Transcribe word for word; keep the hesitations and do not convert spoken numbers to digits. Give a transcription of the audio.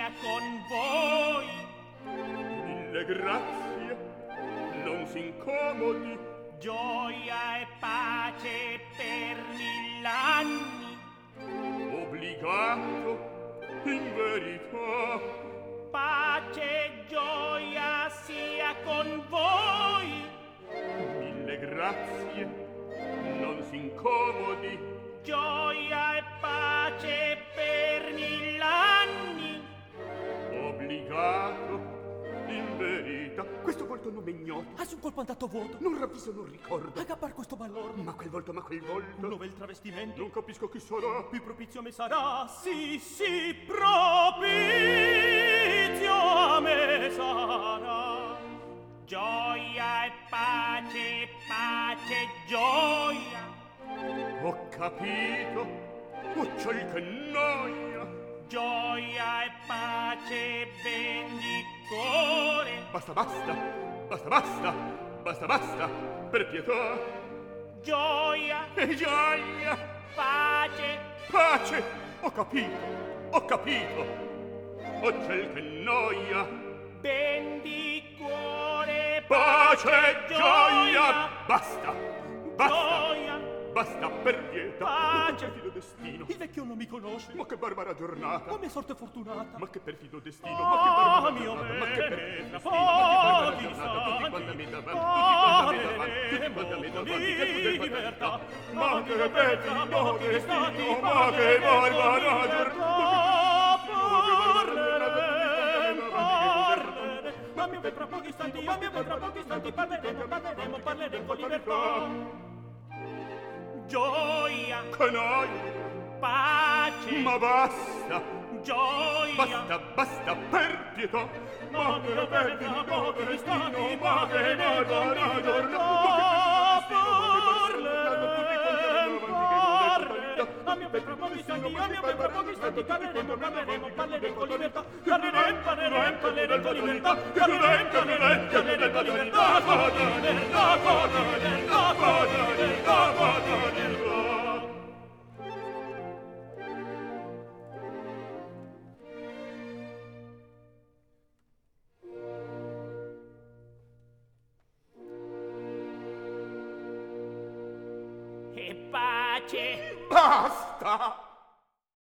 sia con voi. Mille grazie, non si incomodi. Gioia e pace per mill'anni. Obbligato, in verità. Pace e gioia sia con voi. Mille grazie, non si incomodi. Gioia e pace per mill'anni. Obbligato, in verità. Questo volto non m'ignoto. Ah, su un colpo andato vuoto. Non ravviso, non ricordo. Aggappar questo valor. Ma quel volto, ma quel volto. Dove il travestimento? Non capisco chi sarà. Più propizio a me sarà. Sì, sì, propizio a me sarà. Gioia e pace, pace e gioia. Ho capito. Oh, ciel che noia. Gioia e pace, bendicore. Basta, basta. Basta, basta. Basta, basta. Per pietà. Gioia e gioia. Pace. Pace. Ho capito. Ho capito. Oh, ciel che noia. Bendicore. Pace e gioia. Basta. Basta. Gioia. Basta, per pietà. Pace. Ma che perfido destino. Il vecchio non mi conosce. Ma che barbara giornata. Ma mia sorte fortunata. Ma che perfido destino. Ah, ma che barbara mio giornata. bene, Ma che perfido tra destino. Ma che barbara pochi giornata. Tutti quanti mi istanti davanti. Tutti quanti mi davanti. parleremo Tutti quanti mi davanti. di Che tu del libertà. Ma che Tra perfido pochi destino. istanti Ma che parleremo barbara di giornata. Parleremo, parleremo. Ma mio bene, tra pochi istanti, ma mio bene, tra pochi istanti parleremo, parleremo, parleremo con libertà. Gioia, Che noia. pace, Ma basta. gioia. Basta, basta, per pietà. Ma che mio bene, perfido tra pochi istanti destino. Ma che parleremo con barbara libertà. A mio per pochi istanti, a mio per pochi istanti parleremo, parleremo, parleremo con libertà. Parleremo, parleremo, parleremo con libertà. Parleremo, parleremo, parleremo con libertà. Con libertà, con libertà, con libertà, con libertà. E pace. Basta.